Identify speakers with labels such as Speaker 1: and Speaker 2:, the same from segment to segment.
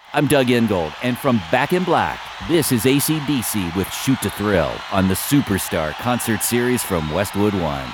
Speaker 1: I'm Doug Ingold, and from Back in Black, this is AC/DC with Shoot to Thrill on the Superstar concert series from Westwood One.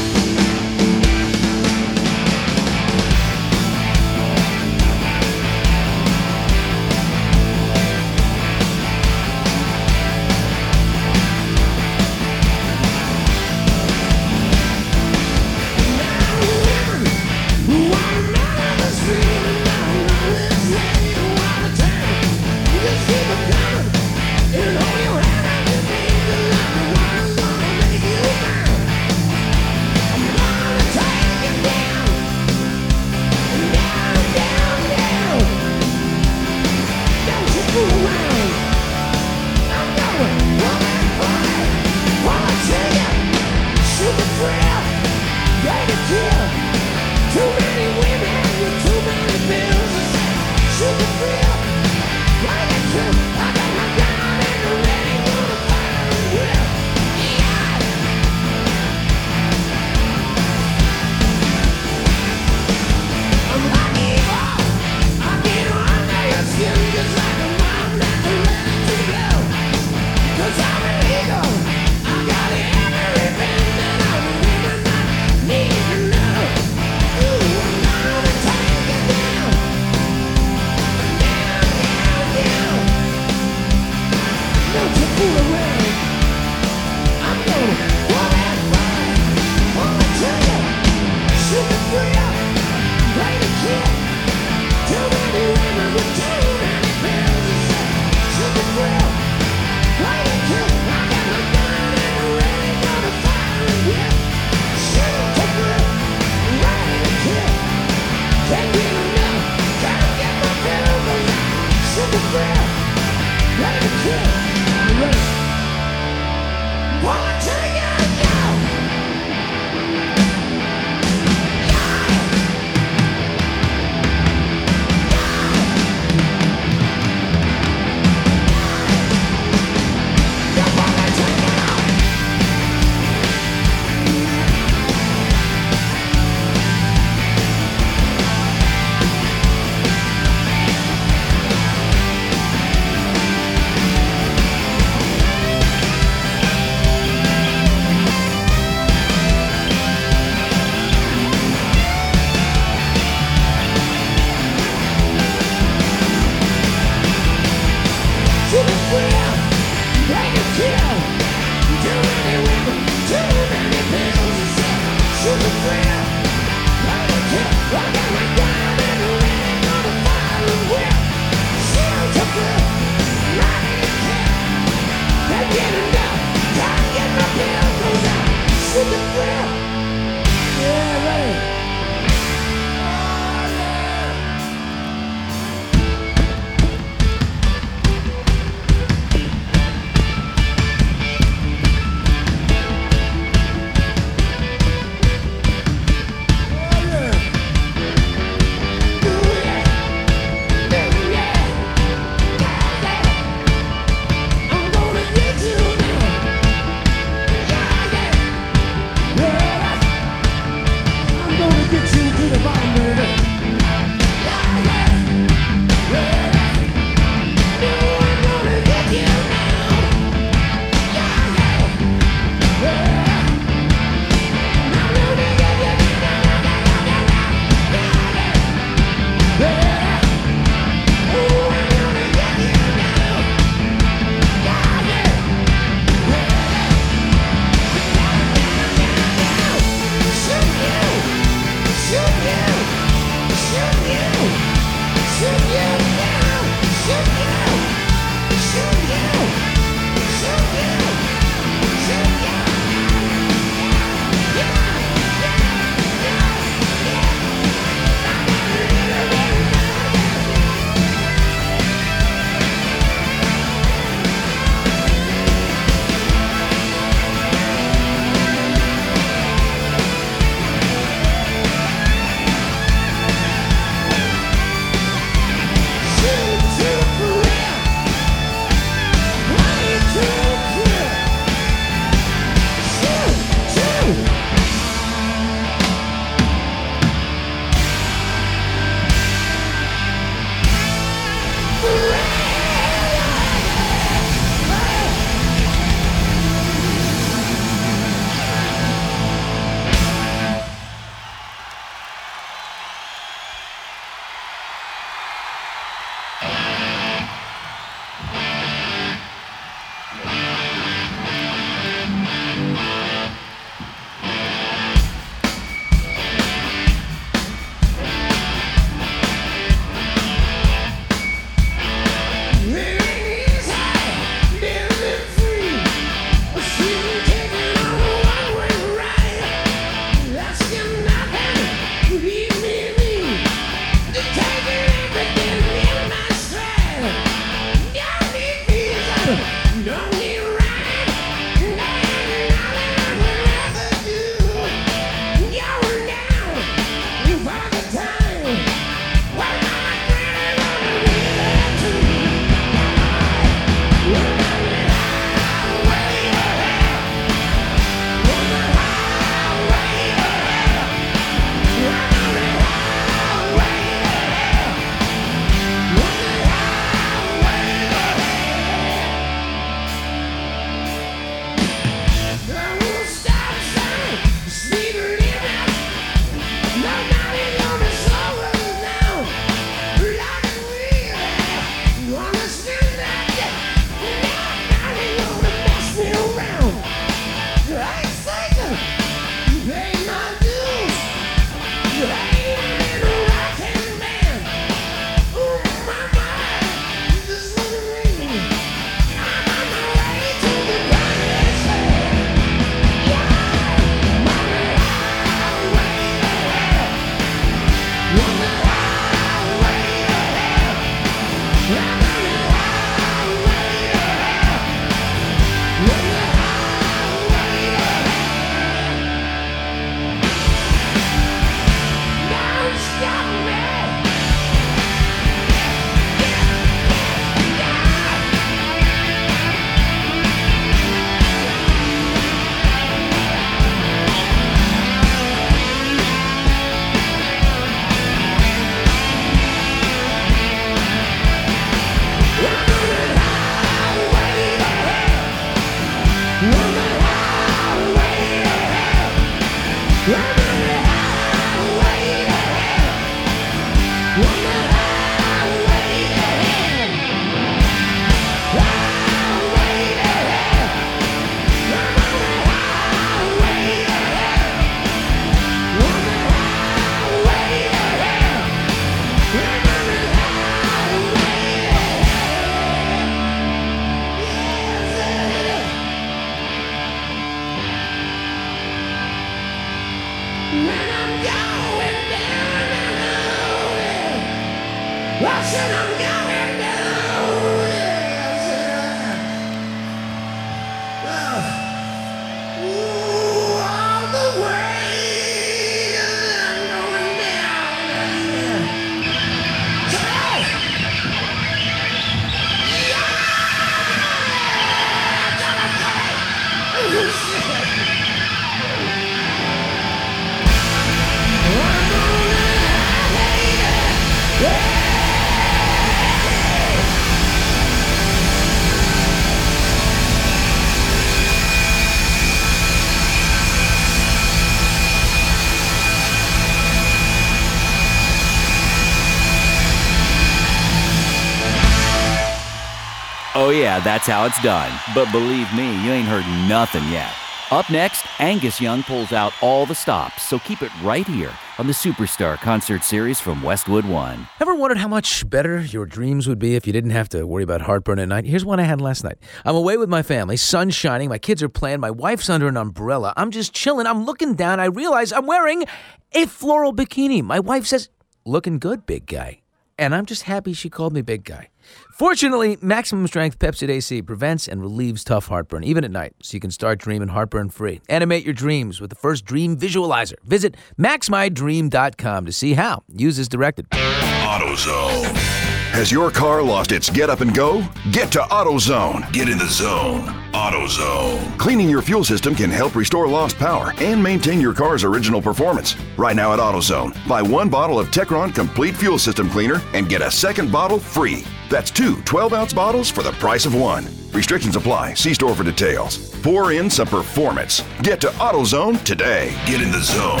Speaker 1: Oh yeah, that's how it's done. But believe me, you ain't heard nothing yet. Up next, Angus Young pulls out all the stops, so keep it right here on the Superstar Concert Series from Westwood One.
Speaker 2: Ever wondered how much better your dreams would be if you didn't have to worry about heartburn at night? Here's one I had last night. I'm away with my family, sun's shining, my kids are playing, my wife's under an umbrella. I'm just chilling, I'm looking down, I realize I'm wearing a floral bikini. My wife says, "Looking good, big guy." And I'm just happy she called me big guy. Fortunately, Maximum Strength Pepcid AC prevents and relieves tough heartburn, even at night, so you can start dreaming heartburn-free. Animate your dreams with the first dream visualizer. Visit maxmydream.com to see how. Use as directed.
Speaker 3: AutoZone. Has your car lost its get up and go? Get to AutoZone. Get in the zone. AutoZone. Cleaning your fuel system can help restore lost power and maintain your car's original performance. Right now at AutoZone, buy one bottle of Techron Complete Fuel System Cleaner and get a second bottle free. That's two 12-ounce bottles for the price of one. Restrictions apply. See store for details. Pour in some performance. Get to AutoZone today. Get in the zone.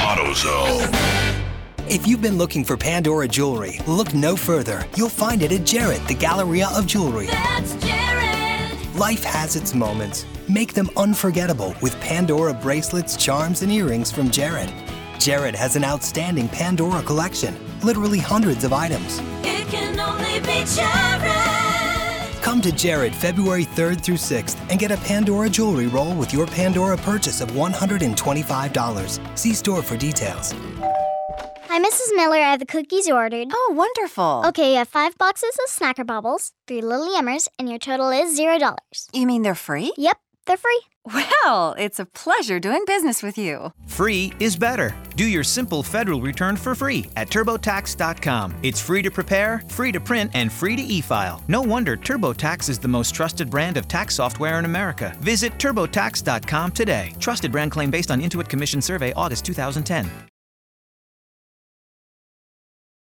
Speaker 3: AutoZone.
Speaker 4: If you've been looking for Pandora jewelry, look no further. You'll find it at Jared, the Galleria of Jewelry.
Speaker 5: That's Jared!
Speaker 4: Life has its moments. Make them unforgettable with Pandora bracelets, charms, and earrings from Jared. Jared has an outstanding Pandora collection, literally hundreds of items.
Speaker 5: It can only be Jared!
Speaker 4: Come to Jared February 3rd through 6th and get a Pandora jewelry roll with your Pandora purchase of $125. See store for details.
Speaker 6: Hi, Mrs. Miller. I have the cookies you ordered.
Speaker 7: Oh, wonderful.
Speaker 6: Okay, you have 5 boxes of Snacker Bubbles, 3 Little Yummers, and your total is $0.
Speaker 7: You mean they're free?
Speaker 6: Yep, they're free.
Speaker 7: Well, it's a pleasure doing business with you.
Speaker 8: Free is better. Do your simple federal return for free at TurboTax.com. It's free to prepare, free to print, and free to e-file. No wonder TurboTax is the most trusted brand of tax software in America. Visit TurboTax.com today. Trusted brand claim based on Intuit Commission Survey, August 2010.